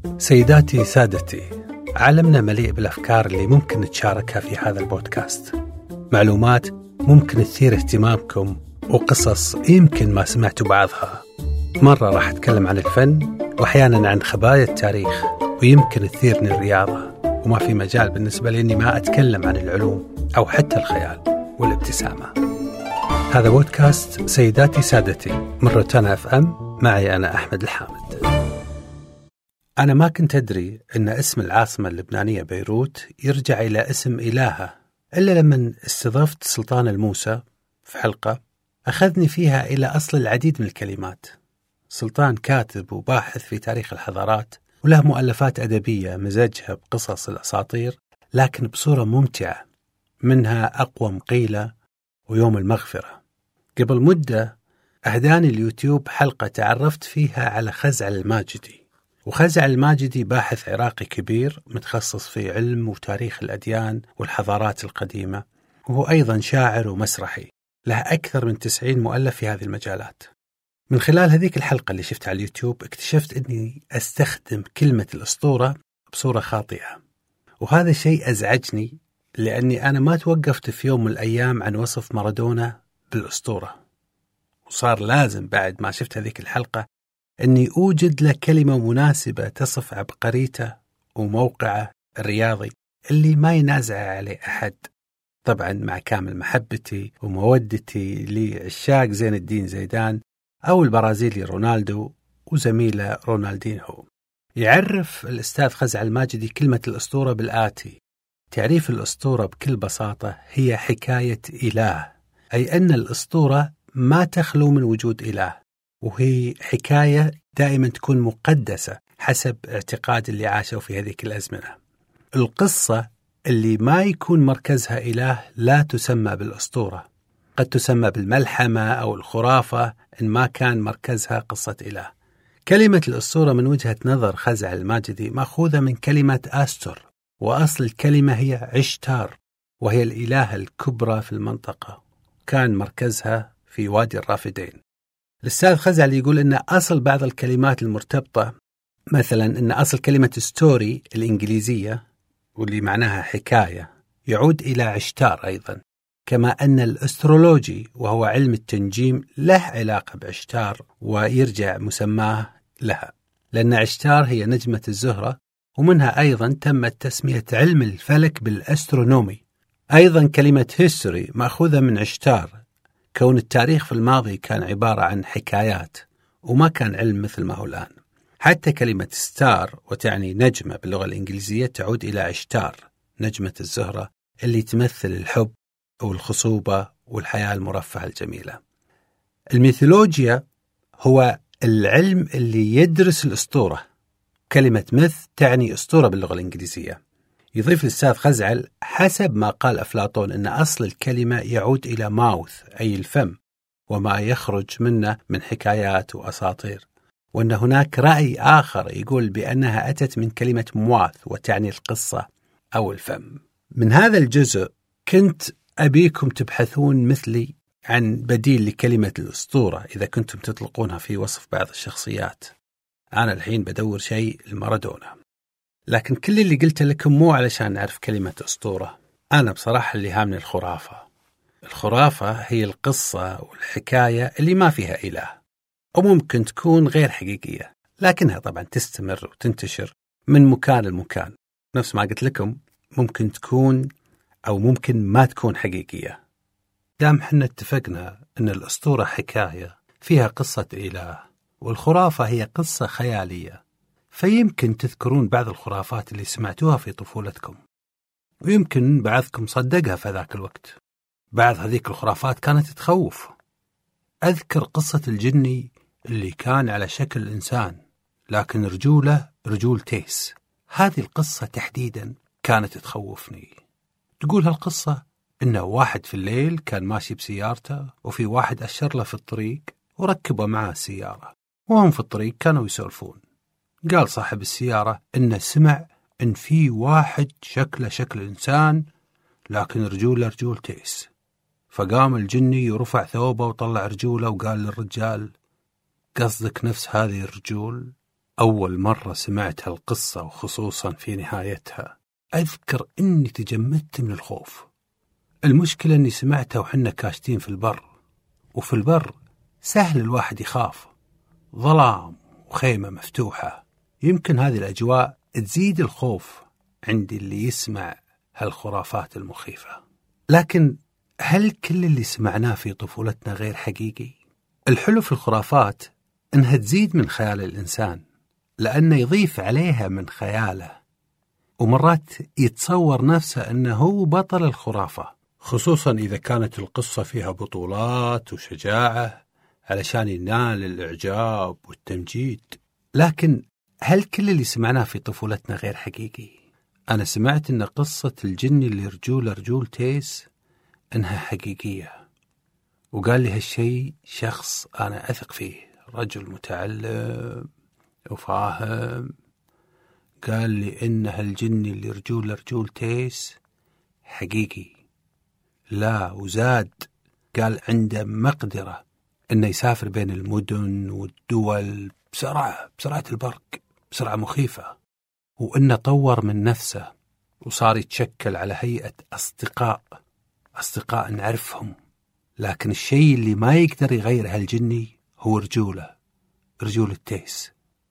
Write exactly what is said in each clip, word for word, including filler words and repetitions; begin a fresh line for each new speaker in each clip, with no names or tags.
سيداتي سادتي، عالمنا مليء بالأفكار اللي ممكن نتشاركها في هذا البودكاست، معلومات ممكن تثير اهتمامكم وقصص يمكن ما سمعتوا بعضها. مرة راح أتكلم عن الفن وأحيانا عن خبايا التاريخ، ويمكن تثيرني الرياضة، وما في مجال بالنسبة لي أني ما أتكلم عن العلوم أو حتى الخيال والابتسامة. هذا بودكاست سيداتي سادتي من روتانا اف ام، معي أنا أحمد الحامد. أنا ما كنت أدري أن اسم العاصمة اللبنانية بيروت يرجع إلى اسم إلهة، إلا لما استضفت سلطان الموسى في حلقة أخذني فيها إلى أصل العديد من الكلمات. سلطان كاتب وباحث في تاريخ الحضارات، وله مؤلفات أدبية مزجها بقصص الأساطير لكن بصورة ممتعة، منها أقوم قيلة ويوم المغفرة. قبل مدة أهداني اليوتيوب حلقة تعرفت فيها على خزعل الماجدي، وخزعل الماجدي باحث عراقي كبير متخصص في علم وتاريخ الأديان والحضارات القديمة، وهو أيضا شاعر ومسرحي، له أكثر من تسعين مؤلف في هذه المجالات. من خلال هذيك الحلقة اللي شفتها على اليوتيوب اكتشفت أني أستخدم كلمة الأسطورة بصورة خاطئة، وهذا الشيء أزعجني، لأني أنا ما توقفت في يوم من الأيام عن وصف مارادونا بالأسطورة، وصار لازم بعد ما شفت هذيك الحلقة أني أوجد له كلمة مناسبة تصف عبقريته وموقعه الرياضي اللي ما ينازع عليه أحد، طبعا مع كامل محبتي ومودتي لعشاق زين الدين زيدان أو البرازيلي رونالدو وزميله رونالدينهو. يعرف الأستاذ خزعل الماجدي كلمة الأسطورة بالآتي: تعريف الأسطورة بكل بساطة هي حكاية إله، أي أن الأسطورة ما تخلو من وجود إله، وهي حكاية دائما تكون مقدسة حسب اعتقاد اللي عاشوا في هذه الأزمنة. القصة اللي ما يكون مركزها إله لا تسمى بالأسطورة، قد تسمى بالملحمة أو الخرافة إن ما كان مركزها قصة إله. كلمة الأسطورة من وجهة نظر خزعل الماجدي مأخوذة من كلمة آستر، وأصل الكلمة هي عشتار، وهي الإلهة الكبرى في المنطقة، كان مركزها في وادي الرافدين. الأستاذ خزعل يقول إن أصل بعض الكلمات المرتبطة، مثلا إن أصل كلمة ستوري الإنجليزية واللي معناها حكاية يعود إلى عشتار أيضا، كما أن الأسترولوجي وهو علم التنجيم له علاقة بعشتار ويرجع مسماه لها، لأن عشتار هي نجمة الزهرة، ومنها أيضا تمت تسمية علم الفلك بالأسترونومي. أيضا كلمة هيستوري مأخوذة من عشتار، كون التاريخ في الماضي كان عبارة عن حكايات وما كان علم مثل ما هو الآن. حتى كلمة ستار وتعني نجمة باللغة الإنجليزية تعود إلى عشتار، نجمة الزهرة اللي تمثل الحب والخصوبة والحياة المرفهة الجميلة. الميثولوجيا هو العلم اللي يدرس الأسطورة، كلمة مث تعني أسطورة باللغة الإنجليزية. يضيف الأستاذ خزعل حسب ما قال أفلاطون أن أصل الكلمة يعود إلى ماوث أي الفم، وما يخرج منه من حكايات وأساطير، وأن هناك رأي آخر يقول بأنها أتت من كلمة مواث وتعني القصة أو الفم. من هذا الجزء كنت أبيكم تبحثون مثلي عن بديل لكلمة الأسطورة إذا كنتم تطلقونها في وصف بعض الشخصيات. أنا الحين بدور شيء لمارادونا، لكن كل اللي قلت لكم مو علشان نعرف كلمة أسطورة. أنا بصراحة اللي هامني الخرافة. الخرافة هي القصة والحكاية اللي ما فيها إله، وممكن تكون غير حقيقية، لكنها طبعا تستمر وتنتشر من مكان لمكان. نفس ما قلت لكم ممكن تكون أو ممكن ما تكون حقيقية. دام حنا اتفقنا أن الأسطورة حكاية فيها قصة إله، والخرافة هي قصة خيالية، فيمكن تذكرون بعض الخرافات اللي سمعتوها في طفولتكم، ويمكن بعضكم صدقها في ذاك الوقت. بعض هذيك الخرافات كانت تخوف. أذكر قصة الجني اللي كان على شكل إنسان لكن رجوله رجول تيس. هذه القصة تحديدا كانت تخوفني. تقول هالقصة إنه واحد في الليل كان ماشي بسيارته، وفي واحد أشر له في الطريق وركبه معه السيارة، وهم في الطريق كانوا يسولفون. قال صاحب السيارة إنه سمع إن في واحد شكله شكل إنسان لكن رجوله رجول تيس. فقام الجني ورفع ثوبه وطلع رجوله وقال للرجال: قصدك نفس هذه الرجول؟ أول مرة سمعت هالقصة وخصوصا في نهايتها أذكر أني تجمدت من الخوف. المشكلة أني سمعتها وحنا كاشتين في البر، وفي البر سهل الواحد يخاف، ظلام وخيمة مفتوحة، يمكن هذه الأجواء تزيد الخوف عند اللي يسمع هالخرافات المخيفة. لكن هل كل اللي سمعناه في طفولتنا غير حقيقي؟ الحلو في الخرافات أنها تزيد من خيال الإنسان، لأنه يضيف عليها من خياله، ومرات يتصور نفسه أنه هو بطل الخرافة، خصوصا إذا كانت القصة فيها بطولات وشجاعة علشان ينال الإعجاب والتمجيد. لكن هل كل اللي سمعناه في طفولتنا غير حقيقي؟ أنا سمعت أن قصة الجن اللي رجول رجول تيس أنها حقيقية، وقال لي هالشي شخص أنا أثق فيه، رجل متعلم وفاهم. قال لي إن هالجن اللي رجول رجول تيس حقيقي. لا وزاد، قال عنده مقدرة إنه يسافر بين المدن والدول بسرعة بسرعة البرق، بسرعة مخيفة، وإنه طور من نفسه وصار يتشكل على هيئة أصدقاء أصدقاء نعرفهم. لكن الشيء اللي ما يقدر يغير هالجني هو رجوله، رجول التيس.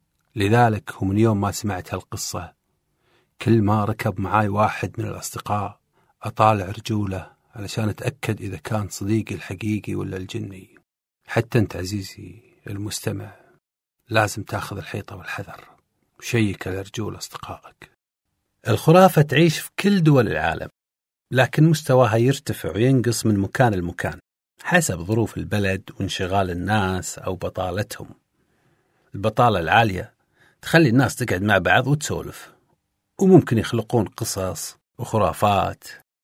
لذلك ومن يوم ما سمعت هالقصة كل ما ركب معاي واحد من الأصدقاء أطالع رجوله علشان أتأكد إذا كان صديقي الحقيقي ولا الجني. حتى أنت عزيزي المستمع لازم تاخذ الحيطة والحذر وشيك على رجول أصدقائك. الخرافة تعيش في كل دول العالم، لكن مستواها يرتفع وينقص من مكان لمكان حسب ظروف البلد وانشغال الناس أو بطالتهم. البطالة العالية تخلي الناس تقعد مع بعض وتسولف، وممكن يخلقون قصص وخرافات.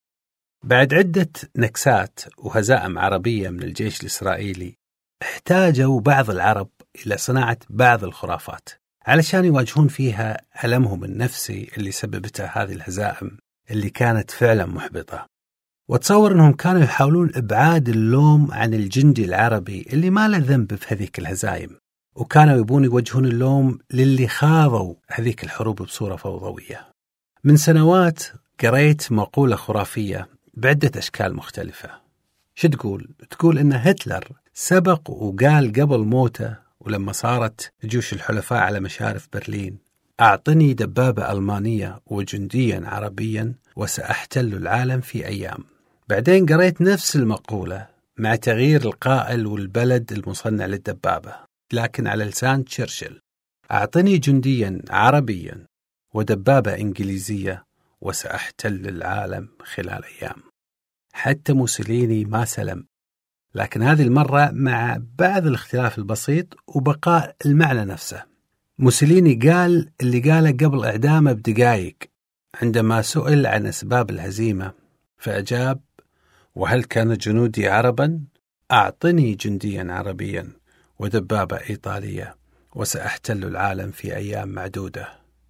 بعد عدة نكسات وهزائم عربية من الجيش الإسرائيلي احتاجوا بعض العرب إلى صناعة بعض الخرافات علشان يواجهون فيها ألمهم النفسي اللي سببته هذه الهزائم اللي كانت فعلا محبطة. وتصور أنهم كانوا يحاولون إبعاد اللوم عن الجندي العربي اللي ما له ذنب في هذيك الهزائم، وكانوا يبون يوجهون اللوم للي خاضوا هذيك الحروب بصورة فوضوية. من سنوات قريت مقولة خرافية بعدة أشكال مختلفة. شو تقول؟ تقول إن هتلر سبق وقال قبل موته ولما صارت جيوش الحلفاء على مشارف برلين: أعطني دبابة ألمانية وجنديا عربيا وسأحتل العالم في أيام. بعدين قريت نفس المقولة مع تغيير القائل والبلد المصنع للدبابة، لكن على لسان تشرشل: أعطني جنديا عربيا ودبابة إنجليزية وسأحتل العالم خلال أيام. حتى موسوليني ما سلم، لكن هذه المرة مع بعض الاختلاف البسيط وبقاء المعنى نفسه. موسوليني قال اللي قاله قبل إعدامه بدقائق عندما سئل عن أسباب الهزيمة، فأجاب: وهل كان جنودي عربا؟ أعطني جنديا عربيا ودبابة إيطالية وسأحتل العالم في أيام معدودة.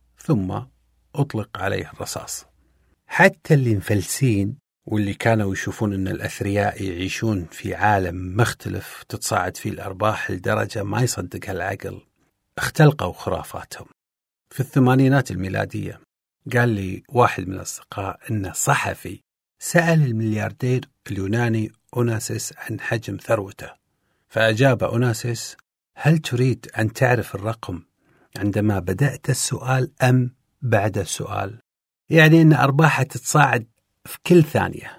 ثم أطلق عليه الرصاص. حتى اللي مفلسين واللي كانوا يشوفون أن الأثرياء يعيشون في عالم مختلف تتصاعد فيه الأرباح لدرجة ما يصدقها العقل اختلقوا خرافاتهم. في الثمانينات الميلادية قال لي واحد من الأصدقاء أن صحفي سأل الملياردير اليوناني أوناسيس عن حجم ثروته، فأجاب أوناسيس: هل تريد أن تعرف الرقم عندما بدأت السؤال أم بعد السؤال؟ يعني أن أرباحها تتصاعد في كل ثانية.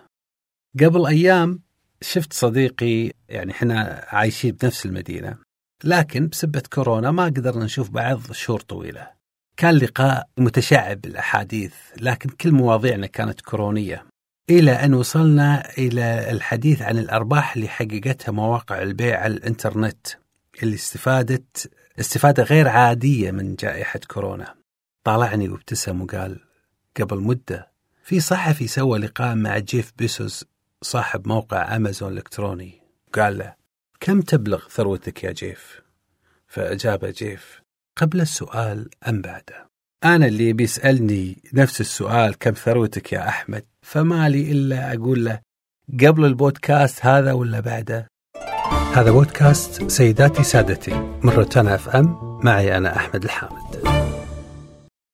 قبل أيام شفت صديقي، يعني إحنا عايشين بنفس المدينة، لكن بسبة كورونا ما قدرنا نشوف بعض شهور طويلة. كان لقاء متشعب بالأحاديث، لكن كل مواضيعنا كانت كورونية، إلى أن وصلنا إلى الحديث عن الأرباح اللي حققتها مواقع البيع على الإنترنت اللي استفادت استفادة غير عادية من جائحة كورونا. طالعني وابتسم وقال: قبل مدة في صحفي سوى لقاء مع جيف بيسوس صاحب موقع أمازون الإلكتروني، قال له: كم تبلغ ثروتك يا جيف؟ فأجاب جيف: قبل السؤال أم بعده؟ أنا اللي بيسألني نفس السؤال كم ثروتك يا أحمد، فما لي إلا أقول له: قبل البودكاست هذا ولا بعده؟ هذا بودكاست سيداتي سادتي من روتانا اف ام، معي أنا أحمد الحامد.